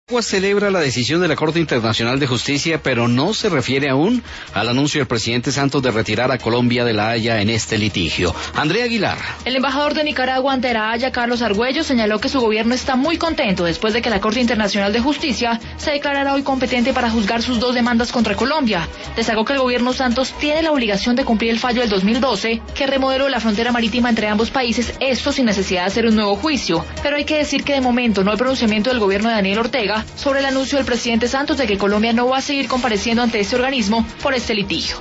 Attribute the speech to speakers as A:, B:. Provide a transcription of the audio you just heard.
A: Celebra la decisión de la Corte Internacional de Justicia, pero no se refiere aún al anuncio del presidente Santos de retirar a Colombia de la Haya en este litigio. Andrea Aguilar.
B: El embajador de Nicaragua ante la Haya, Carlos Argüello, señaló que su gobierno está muy contento después de que la Corte Internacional de Justicia se declarara hoy competente para juzgar sus dos demandas contra Colombia. Destacó que el gobierno Santos tiene la obligación de cumplir el fallo del 2012 que remodeló la frontera marítima entre ambos países, esto sin necesidad de hacer un nuevo juicio. Pero hay que decir que de momento no hay pronunciamiento del gobierno de Daniel Ortega sobre el anuncio del presidente Santos de que Colombia no va a seguir compareciendo ante este organismo por este litigio.